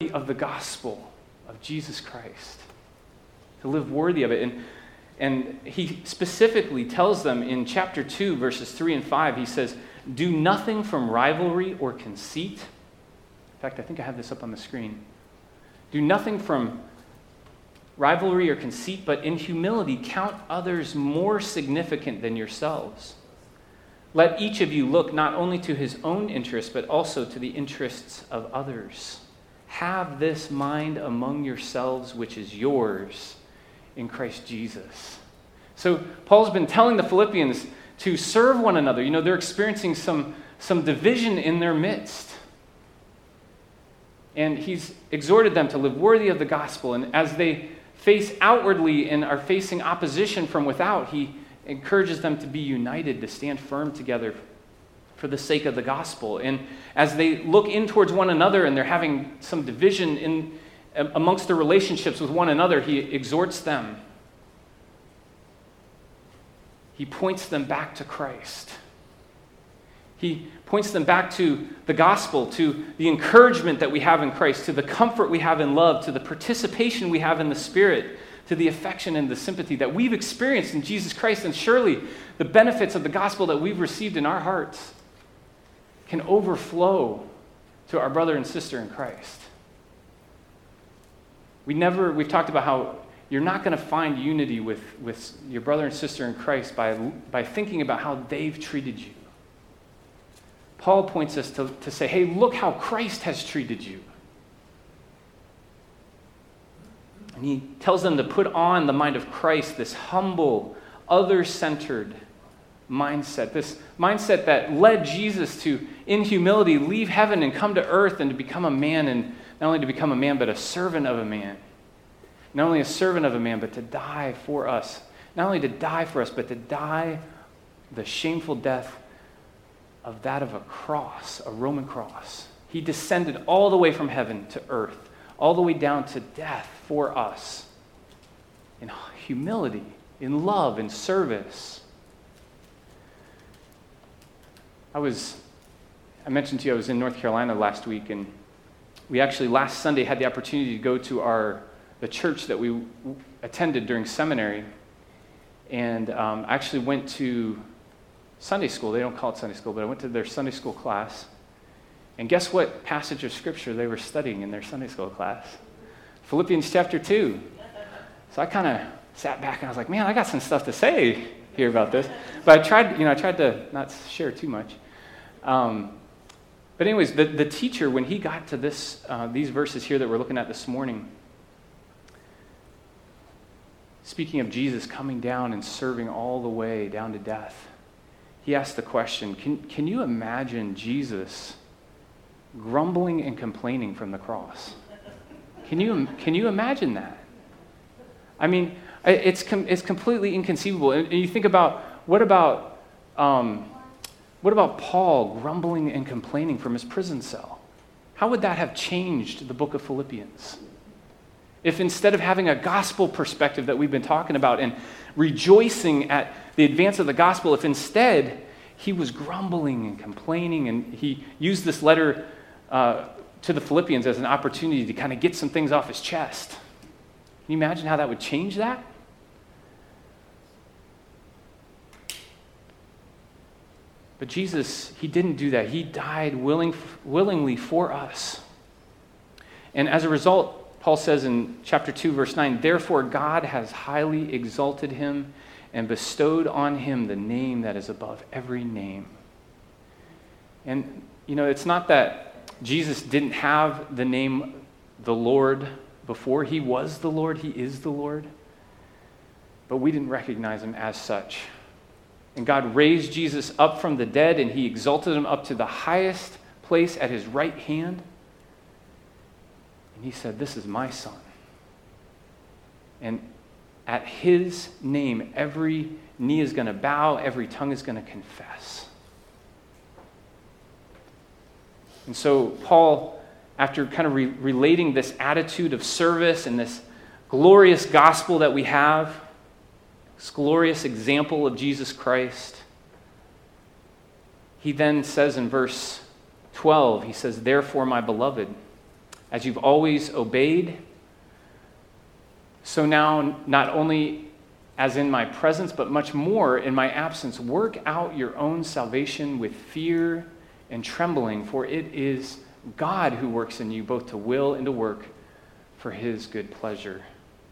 worthy of the gospel of Jesus Christ. To live worthy of it. And he specifically tells them in chapter 2, verses 3 and 5, he says, do nothing from rivalry or conceit. In fact, I think I have this up on the screen. Do nothing from rivalry or conceit, but in humility count others more significant than yourselves. Let each of you look not only to his own interests, but also to the interests of others. Have this mind among yourselves, which is yours in Christ Jesus. So Paul's been telling the Philippians to serve one another. You know, they're experiencing some division in their midst. And he's exhorted them to live worthy of the gospel. And as they face outwardly and are facing opposition from without, he encourages them to be united, to stand firm together for the sake of the gospel. And as they look in towards one another and they're having some division amongst their relationships with one another, he exhorts them. He points them back to Christ. He points them back to the gospel, to the encouragement that we have in Christ, to the comfort we have in love, to the participation we have in the Spirit, to the affection and the sympathy that we've experienced in Jesus Christ. And surely the benefits of the gospel that we've received in our hearts can overflow to our brother and sister in Christ. We've talked about how you're not going to find unity with your brother and sister in Christ by thinking about how they've treated you. Paul points us to say, hey, look how Christ has treated you. And he tells them to put on the mind of Christ, this humble, other-centered mindset, this mindset that led Jesus to, in humility, leave heaven and come to earth and to become a man, and not only to become a man, but a servant of a man. Not only a servant of a man, but to die for us. Not only to die for us, but to die the shameful death of that of a cross, a Roman cross. He descended all the way from heaven to earth, all the way down to death for us. In humility, in love, in service. I mentioned to you I was in North Carolina last week, and we actually last Sunday had the opportunity to go to the church that we attended during seminary, and I actually went to Sunday school. They don't call it Sunday school, but I went to their Sunday school class. And guess what passage of Scripture they were studying in their Sunday school class? Philippians chapter 2. So I kind of sat back and I was like, man, I got some stuff to say here about this. But I tried to not share too much. But anyways, the teacher, when he got to these verses here that we're looking at this morning, speaking of Jesus coming down and serving all the way down to death, he asked the question, can you imagine Jesus grumbling and complaining from the cross? Can you imagine that? I mean, it's completely inconceivable. And you think about, what about Paul grumbling and complaining from his prison cell? How would that have changed the book of Philippians? If instead of having a gospel perspective that we've been talking about and rejoicing at the advance of the gospel, if instead he was grumbling and complaining, and he used this letter to the Philippians as an opportunity to kind of get some things off his chest. Can you imagine how that would change that? But Jesus, he didn't do that. He died willingly for us. And as a result, Paul says in chapter 2, verse 9, therefore God has highly exalted him and bestowed on him the name that is above every name. And, it's not that Jesus didn't have the name the Lord before. He was the Lord. He is the Lord. But we didn't recognize him as such. And God raised Jesus up from the dead, and he exalted him up to the highest place at his right hand. And he said, this is my son. And at his name, every knee is going to bow, every tongue is going to confess. And so Paul, after kind of relating this attitude of service and this glorious gospel that we have, this glorious example of Jesus Christ, he then says in verse 12, he says, therefore, my beloved, as you've always obeyed, so now, not only as in my presence, but much more in my absence, work out your own salvation with fear and trembling, for it is God who works in you both to will and to work for his good pleasure.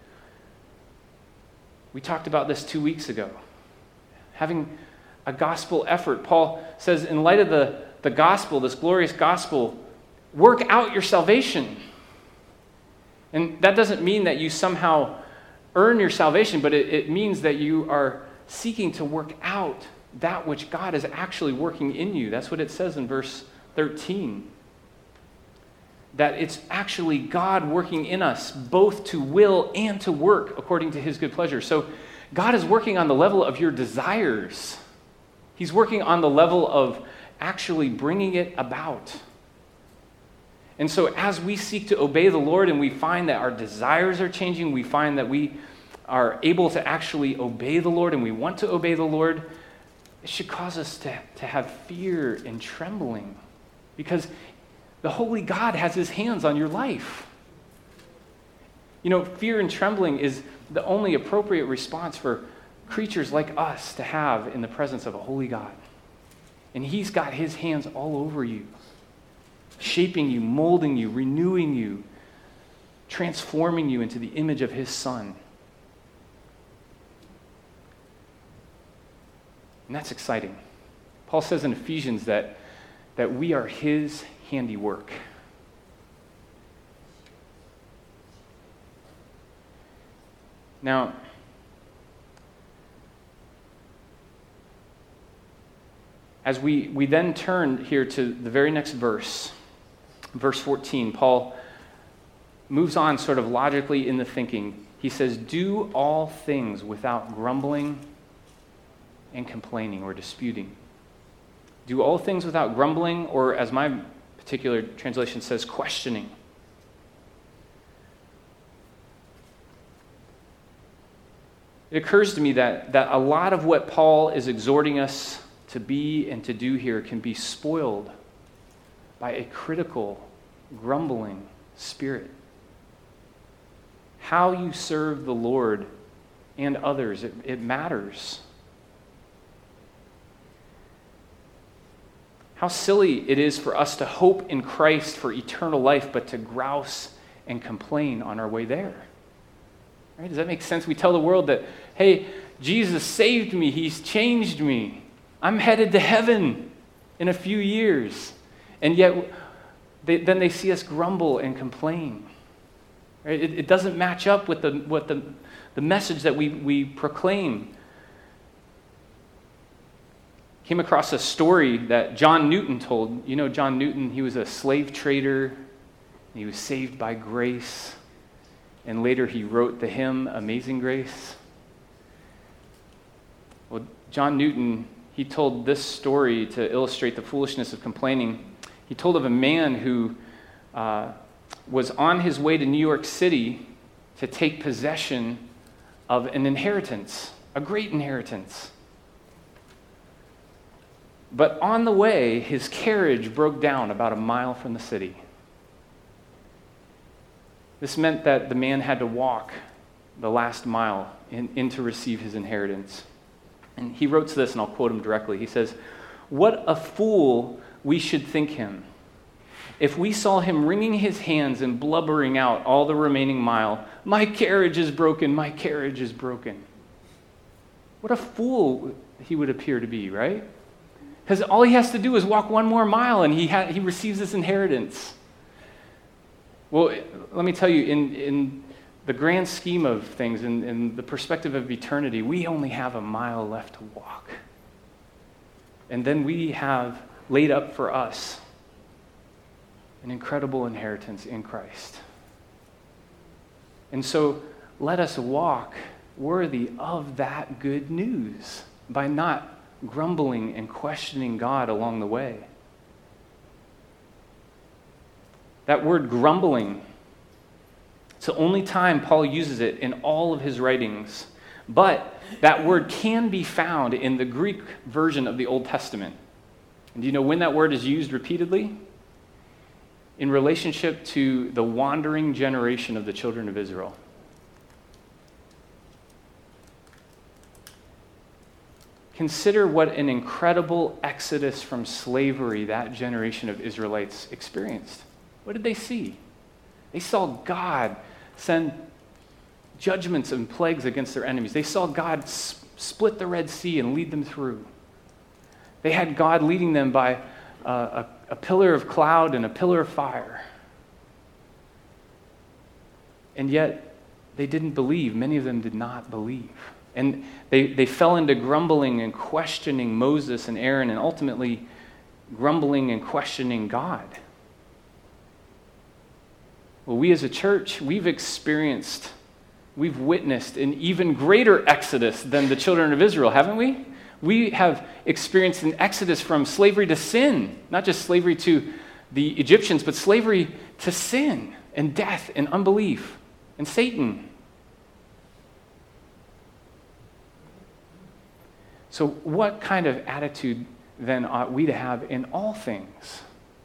We talked about this 2 weeks ago. Having a gospel effort. Paul says, in light of the gospel, this glorious gospel, work out your salvation. And that doesn't mean that you somehow earn your salvation, but it means that you are seeking to work out that which God is actually working in you. That's what it says in verse 13. That it's actually God working in us, both to will and to work according to his good pleasure. So God is working on the level of your desires. He's working on the level of actually bringing it about. And so as we seek to obey the Lord and we find that our desires are changing, we find that we are able to actually obey the Lord and we want to obey the Lord, it should cause us to have fear and trembling, because the holy God has his hands on your life. You know, fear and trembling is the only appropriate response for creatures like us to have in the presence of a holy God. And he's got his hands all over you, shaping you, molding you, renewing you, transforming you into the image of his Son. And that's exciting. Paul says in Ephesians that we are his handiwork. Now, as we then turn here to the very next verse, verse 14, Paul moves on sort of logically in the thinking. He says, do all things without grumbling and complaining or disputing. Do all things without grumbling, or as my particular translation says, questioning. It occurs to me that a lot of what Paul is exhorting us to be and to do here can be spoiled by a critical, grumbling spirit. How you serve the Lord and others, it matters. How silly it is for us to hope in Christ for eternal life, but to grouse and complain on our way there. Right? Does that make sense? We tell the world that, hey, Jesus saved me. He's changed me. I'm headed to heaven in a few years. And yet, then they see us grumble and complain. Right? It doesn't match up with the message that we proclaim. Came across a story that John Newton told. You know John Newton, he was a slave trader. He was saved by grace. And later he wrote the hymn, Amazing Grace. Well, John Newton, he told this story to illustrate the foolishness of complaining. He told of a man who was on his way to New York City to take possession of an inheritance, a great inheritance. But on the way, his carriage broke down about a mile from the city. This meant that the man had to walk the last mile in to receive his inheritance. And he wrote this, and I'll quote him directly. He says, "What a fool we should think him if we saw him wringing his hands and blubbering out all the remaining mile, 'My carriage is broken, my carriage is broken.'" What a fool he would appear to be, right? Because all he has to do is walk one more mile and he receives this inheritance. Well, let me tell you, in the grand scheme of things, in the perspective of eternity, we only have a mile left to walk. And then we have laid up for us an incredible inheritance in Christ. And so let us walk worthy of that good news by not grumbling and questioning God along the way. That word grumbling, it's the only time Paul uses it in all of his writings. But that word can be found in the Greek version of the Old Testament. And do you know when that word is used repeatedly? in relationship to the wandering generation of the children of Israel. Consider what an incredible exodus from slavery that generation of Israelites experienced. What did they see? They saw God send judgments and plagues against their enemies. They saw God split the Red Sea and lead them through. They had God leading them by a pillar of cloud and a pillar of fire. And yet, they didn't believe. Many of them did not believe. And they fell into grumbling and questioning Moses and Aaron, and ultimately grumbling and questioning God. Well, we as a church, we've witnessed an even greater exodus than the children of Israel, haven't we? We have experienced an exodus from slavery to sin, not just slavery to the Egyptians, but slavery to sin and death and unbelief and Satan. So what kind of attitude then ought we to have in all things?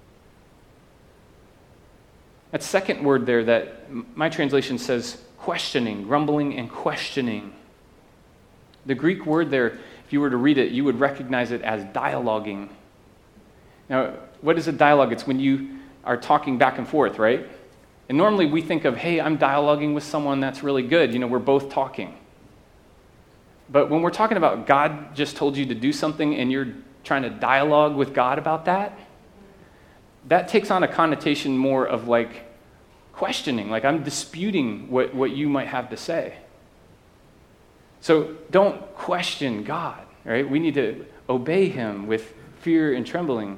That second word there that my translation says questioning, grumbling and questioning. The Greek word there, if you were to read it, you would recognize it as dialoguing. Now, what is a dialogue? It's when you are talking back and forth, right? And normally we think of, hey, I'm dialoguing with someone, that's really good. We're both talking. But when we're talking about God just told you to do something and you're trying to dialogue with God about that, that takes on a connotation more of like questioning, like I'm disputing what you might have to say. So don't question God, right? We need to obey him with fear and trembling.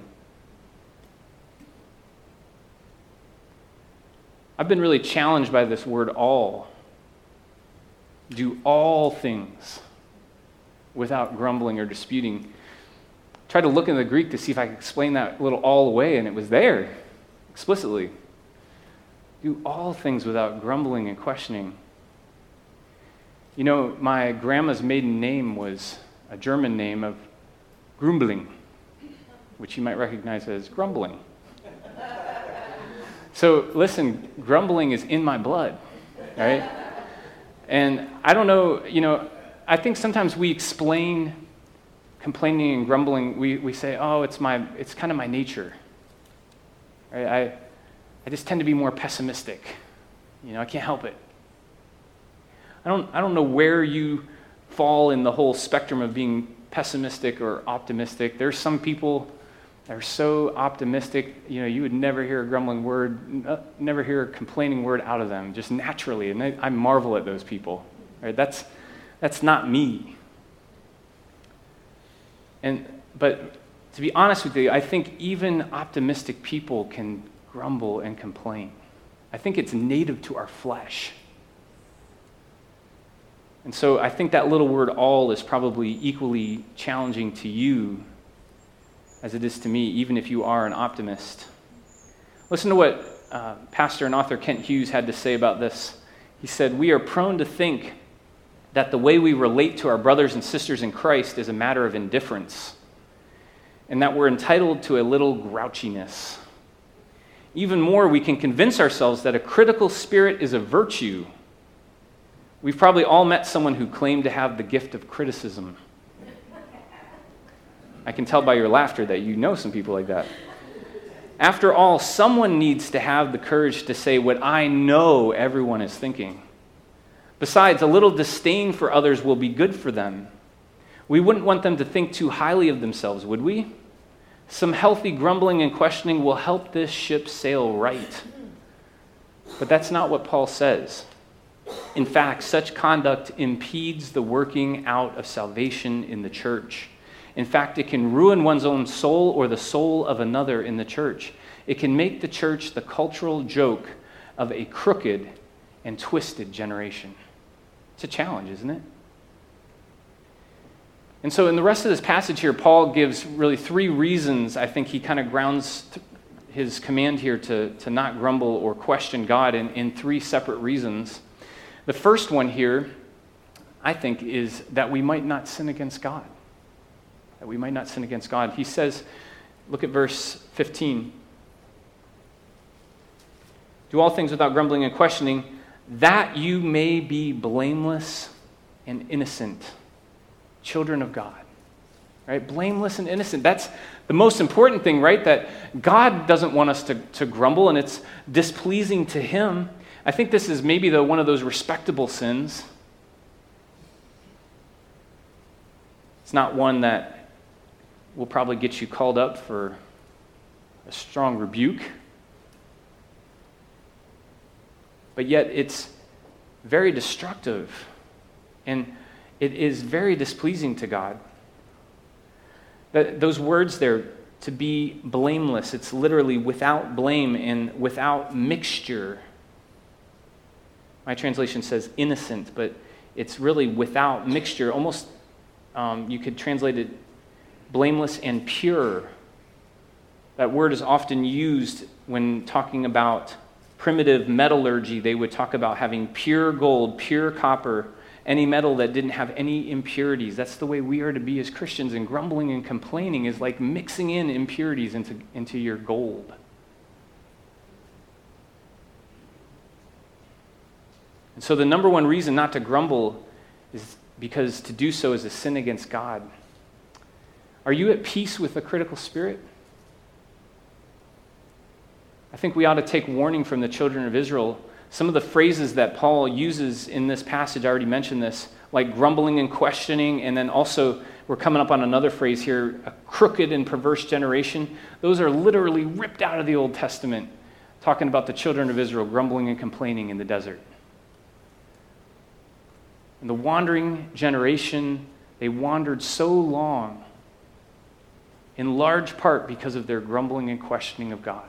I've been really challenged by this word all. Do all things without grumbling or disputing. Tried to look in the Greek to see if I could explain that little all away, and it was there explicitly. Do all things without grumbling and questioning. My grandma's maiden name was a German name of Grumbling, which you might recognize as grumbling. So listen, grumbling is in my blood, right? And I don't know, I think sometimes we explain complaining and grumbling, we say, oh, it's kind of my nature. Right? I just tend to be more pessimistic. I can't help it. I don't know where you fall in the whole spectrum of being pessimistic or optimistic. There's some people that are so optimistic, you would never hear a grumbling word, never hear a complaining word out of them, just naturally. And I marvel at those people. Right? That's not me. But to be honest with you, I think even optimistic people can grumble and complain. I think it's native to our flesh. And so I think that little word all is probably equally challenging to you as it is to me, even if you are an optimist. Listen to what pastor and author Kent Hughes had to say about this. He said, "We are prone to think that the way we relate to our brothers and sisters in Christ is a matter of indifference, and that we're entitled to a little grouchiness. Even more, we can convince ourselves that a critical spirit is a virtue. We've probably all met someone who claimed to have the gift of criticism. I can tell by your laughter that you know some people like that. After all, someone needs to have the courage to say what I know everyone is thinking. Besides, a little disdain for others will be good for them. We wouldn't want them to think too highly of themselves, would we? Some healthy grumbling and questioning will help this ship sail right." But that's not what Paul says. In fact, such conduct impedes the working out of salvation in the church. In fact, it can ruin one's own soul or the soul of another in the church. It can make the church the cultural joke of a crooked and twisted generation. It's a challenge, isn't it? And so in the rest of this passage here, Paul gives really three reasons. I think he kind of grounds his command here to not grumble or question God in three separate reasons. The first one here, I think, is that we might not sin against God. That we might not sin against God. He says, look at verse 15. Do all things without grumbling and questioning, that you may be blameless and innocent, children of God. Right? Blameless and innocent. That's the most important thing, right? That God doesn't want us to grumble, and it's displeasing to him. I think this is maybe one of those respectable sins. It's not one that will probably get you called up for a strong rebuke. But yet it's very destructive, and it is very displeasing to God. Those words there, to be blameless, it's literally without blame and without mixture. My translation says innocent, but it's really without mixture. Almost, you could translate it blameless and pure. That word is often used when talking about primitive metallurgy. They would talk about having pure gold, pure copper, any metal that didn't have any impurities. That's the way we are to be as Christians, and grumbling and complaining is like mixing in impurities into your gold. And so the number one reason not to grumble is because to do so is a sin against God. Are you at peace with a critical spirit? I think we ought to take warning from the children of Israel. Some of the phrases that Paul uses in this passage, I already mentioned this, like grumbling and questioning, and then also we're coming up on another phrase here, a crooked and perverse generation. Those are literally ripped out of the Old Testament, talking about the children of Israel grumbling and complaining in the desert. And the wandering generation, they wandered so long, in large part because of their grumbling and questioning of God.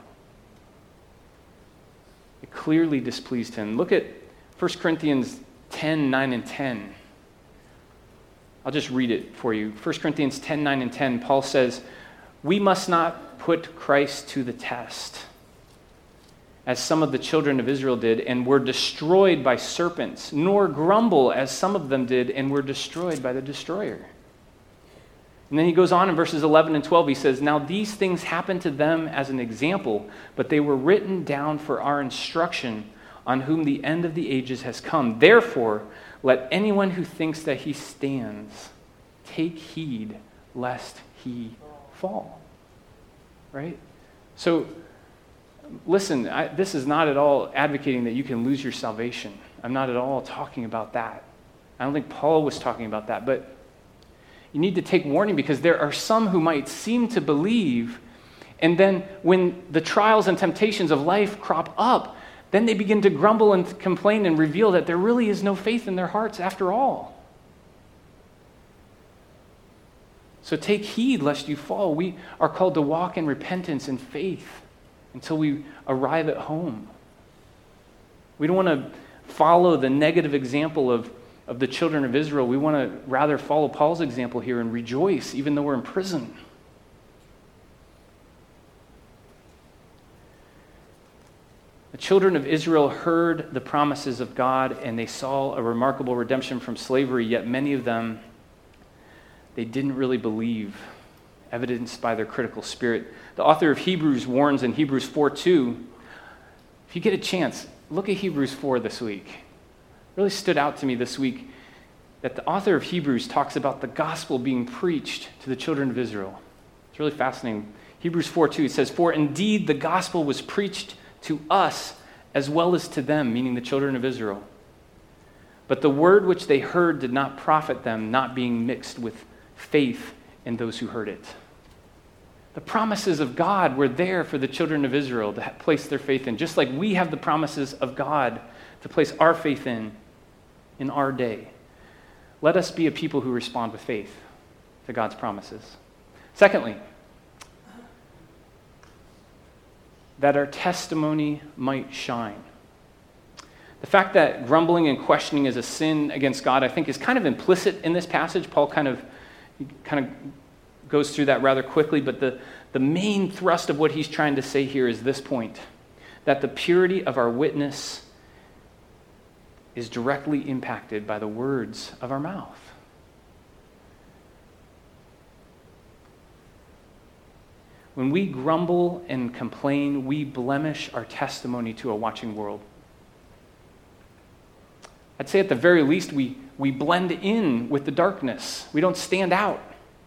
It clearly displeased him. Look at 1 Corinthians 10, 9, and 10. I'll just read it for you. 1 Corinthians 10, 9, and 10, Paul says, "We must not put Christ to the test, as some of the children of Israel did, and were destroyed by serpents, nor grumble, as some of them did, and were destroyed by the destroyer." And then he goes on in verses 11 and 12, he says, "Now these things happened to them as an example, but they were written down for our instruction, on whom the end of the ages has come. Therefore, let anyone who thinks that he stands take heed lest he fall." Right? So, listen, this is not at all advocating that you can lose your salvation. I'm not at all talking about that. I don't think Paul was talking about that, but you need to take warning, because there are some who might seem to believe, and then when the trials and temptations of life crop up, then they begin to grumble and complain and reveal that there really is no faith in their hearts after all. So take heed lest you fall. We are called to walk in repentance and faith until we arrive at home. We don't want to follow the negative example of the children of Israel. We want to rather follow Paul's example here and rejoice even though we're in prison. The children of Israel heard the promises of God, and they saw a remarkable redemption from slavery, yet many of them, they didn't really believe, evidenced by their critical spirit. The author of Hebrews warns in Hebrews 4:2, if you get a chance, look at Hebrews 4 this week. It really stood out to me this week that the author of Hebrews talks about the gospel being preached to the children of Israel. It's really fascinating. Hebrews 4:2, it says, "For indeed the gospel was preached to us as well as to them," meaning the children of Israel. "But the word which they heard did not profit them, not being mixed with faith in those who heard it." The promises of God were there for the children of Israel to place their faith in, just like we have the promises of God to place our faith in our day. Let us be a people who respond with faith to God's promises. Secondly, that our testimony might shine. The fact that grumbling and questioning is a sin against God, I think, is kind of implicit in this passage. Paul kind of goes through that rather quickly, but the main thrust of what he's trying to say here is this point, that the purity of our witness is directly impacted by the words of our mouth. When we grumble and complain, we blemish our testimony to a watching world. I'd say at the very least, we blend in with the darkness. We don't stand out.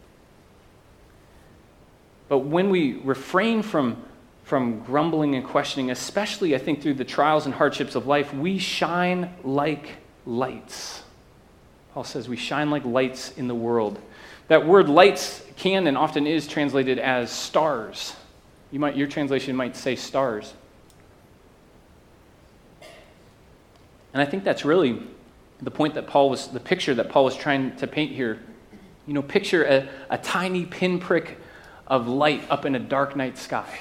But when we refrain from grumbling and questioning, especially I think through the trials and hardships of life, we shine like lights. Paul says we shine like lights in the world. That word lights can and often is translated as stars. Your translation might say stars. And I think that's really the picture that Paul was trying to paint here. Picture a tiny pinprick of light up in a dark night sky.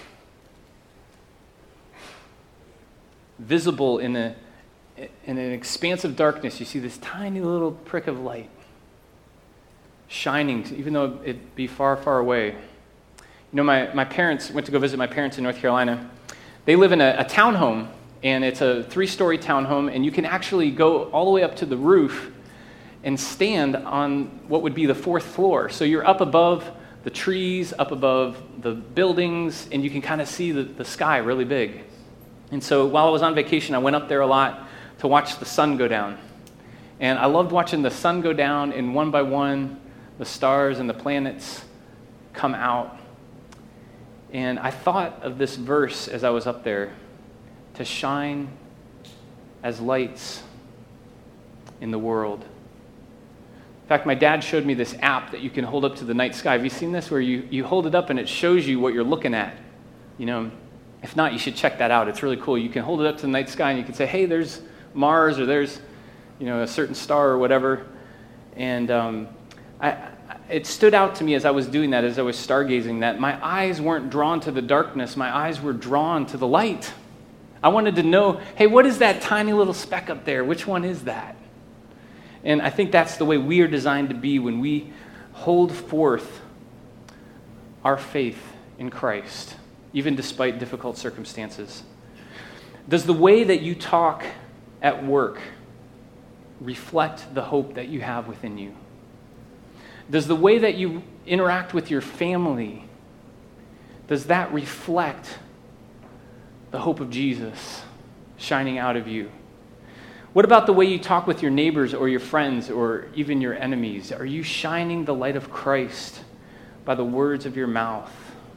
Visible in an expanse of darkness, you see this tiny little prick of light shining, even though it be far, far away. My parents went to go visit my parents in North Carolina. They live in a townhome, and it's a 3-story townhome, and you can actually go all the way up to the roof and stand on what would be the 4th floor. So you're up above the trees, up above the buildings, and you can kind of see the sky really big. And so while I was on vacation, I went up there a lot to watch the sun go down. And I loved watching the sun go down, and one by one, the stars and the planets come out. And I thought of this verse as I was up there, to shine as lights in the world. In fact, my dad showed me this app that you can hold up to the night sky. Have you seen this? Where you hold it up and it shows you what you're looking at. If not, you should check that out. It's really cool. You can hold it up to the night sky and you can say, hey, there's Mars, or there's a certain star or whatever. And it stood out to me as I was doing that, as I was stargazing, that my eyes weren't drawn to the darkness. My eyes were drawn to the light. I wanted to know, hey, what is that tiny little speck up there? Which one is that? And I think that's the way we are designed to be when we hold forth our faith in Christ, even despite difficult circumstances. Does the way that you talk at work reflect the hope that you have within you? Does the way that you interact with your family, does that reflect the hope of Jesus shining out of you? What about the way you talk with your neighbors or your friends or even your enemies? Are you shining the light of Christ by the words of your mouth?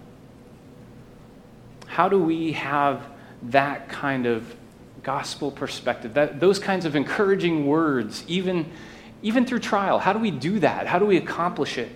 How do we have that kind of gospel perspective, those kinds of encouraging words, even through trial? How do we do that? How do we accomplish it?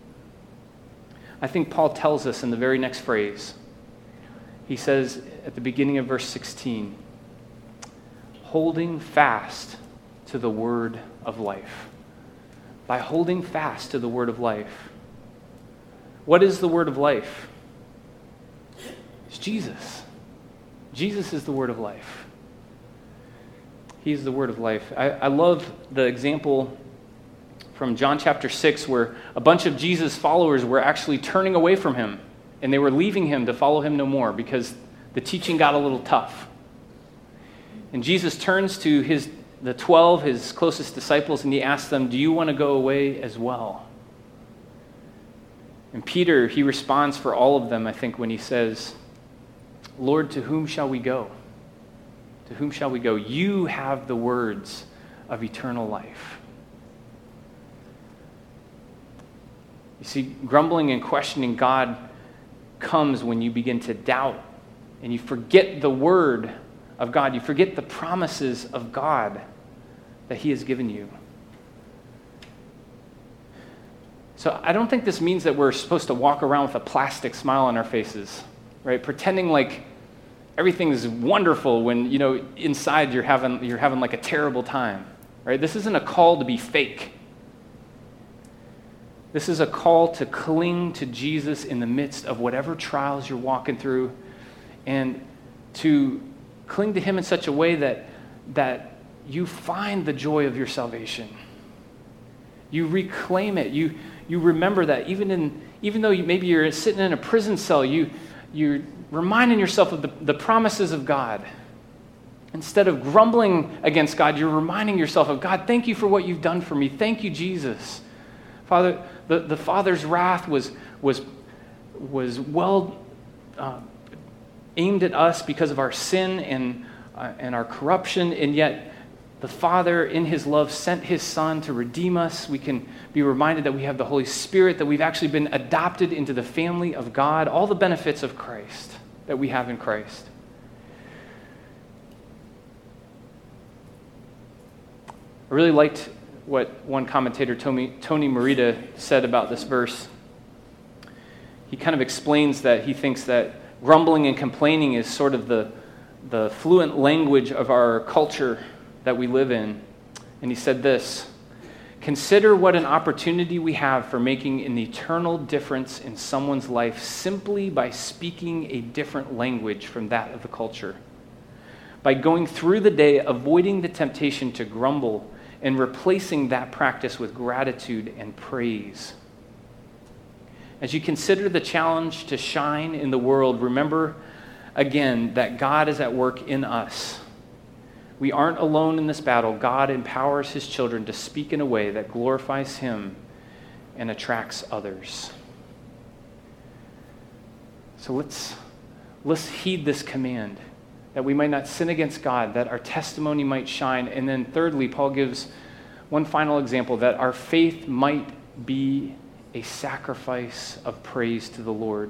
I think Paul tells us in the very next phrase. He says at the beginning of verse 16, holding fast to the word of life. By holding fast to the word of life. What is the word of life? It's Jesus. Jesus is the word of life. He's the word of life. I love the example from John chapter 6 where a bunch of Jesus' followers were actually turning away from him, and they were leaving him to follow him no more because the teaching got a little tough. And Jesus turns to the 12, his closest disciples, and he asks them, do you want to go away as well? And Peter, he responds for all of them, I think, when he says, Lord, to whom shall we go? To whom shall we go? You have the words of eternal life. You see, grumbling and questioning God comes when you begin to doubt and you forget the word of God. You forget the promises of God that he has given you. So I don't think this means that we're supposed to walk around with a plastic smile on our faces, right? Pretending like everything is wonderful when, inside you're having like a terrible time, right? This isn't a call to be fake. This is a call to cling to Jesus in the midst of whatever trials you're walking through, and to cling to him in such a way that you find the joy of your salvation. You reclaim it. You remember that even though maybe you're sitting in a prison cell, you're reminding yourself of the promises of God. Instead of grumbling against God, you're reminding yourself of, God, thank you for what you've done for me. Thank you, Jesus. Father, the Father's wrath was well aimed at us because of our sin and our corruption, and yet the Father, in his love, sent his Son to redeem us. We can be reminded that we have the Holy Spirit, that we've actually been adopted into the family of God, all the benefits of Christ that we have in Christ. I really liked what one commentator, Tony Merida, said about this verse. He kind of explains that he thinks that grumbling and complaining is sort of the fluent language of our culture that we live in. And he said this: consider what an opportunity we have for making an eternal difference in someone's life simply by speaking a different language from that of the culture. By going through the day avoiding the temptation to grumble and replacing that practice with gratitude and praise. As you consider the challenge to shine in the world, remember again that God is at work in us. We aren't alone in this battle. God empowers his children to speak in a way that glorifies him and attracts others. So let's heed this command, that we might not sin against God, that our testimony might shine. And then thirdly, Paul gives one final example, that our faith might be a sacrifice of praise to the Lord.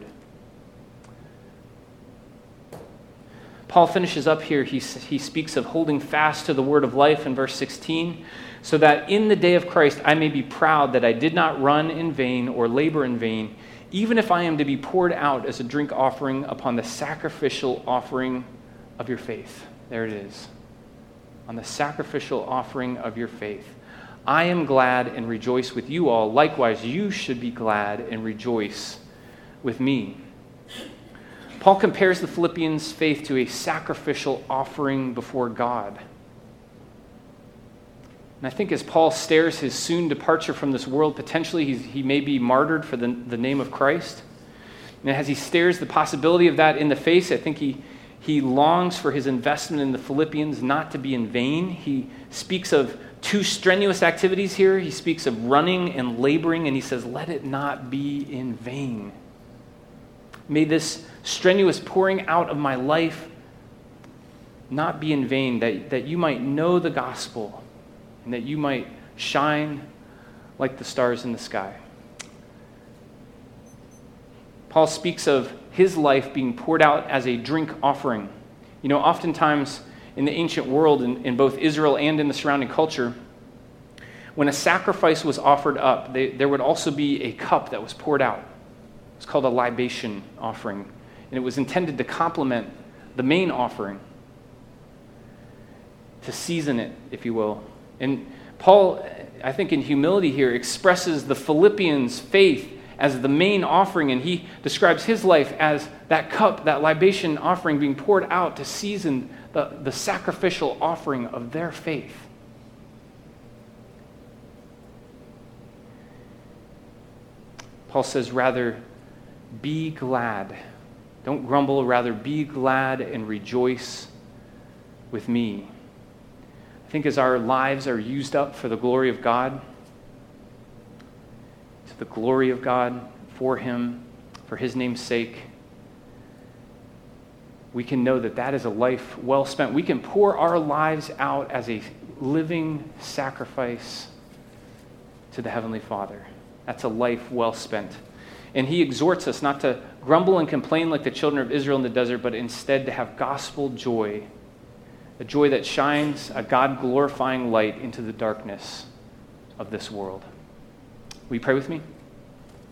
Paul finishes up here. He speaks of holding fast to the word of life in verse 16, so that in the day of Christ I may be proud that I did not run in vain or labor in vain, even if I am to be poured out as a drink offering upon the sacrificial offering of your faith. There it is. On the sacrificial offering of your faith. I am glad and rejoice with you all. Likewise, you should be glad and rejoice with me. Paul compares the Philippians' faith to a sacrificial offering before God. And I think as Paul stares his soon departure from this world, potentially he may be martyred for the name of Christ. And as he stares the possibility of that in the face, I think he longs for his investment in the Philippians not to be in vain. He speaks of two strenuous activities here. He speaks of running and laboring, and he says, let it not be in vain. May this strenuous pouring out of my life not be in vain, that you might know the gospel and that you might shine like the stars in the sky. Paul speaks of his life being poured out as a drink offering. You know, oftentimes in the ancient world, in both Israel and in the surrounding culture, when a sacrifice was offered up, there would also be a cup that was poured out. It's called a libation offering, and it was intended to complement the main offering, to season it, if you will. And Paul, I think in humility here, expresses the Philippians' faith as the main offering, and he describes his life as that cup, that libation offering being poured out to season the sacrificial offering of their faith. Paul says, rather, be glad. Don't grumble, rather be glad and rejoice with me. I think as our lives are used up for the glory of God, to the glory of God, for him, for his name's sake, we can know that that is a life well spent. We can pour our lives out as a living sacrifice to the Heavenly Father. That's a life well spent. And he exhorts us not to grumble and complain like the children of Israel in the desert, but instead to have gospel joy, a joy that shines a God-glorifying light into the darkness of this world. Will you pray with me?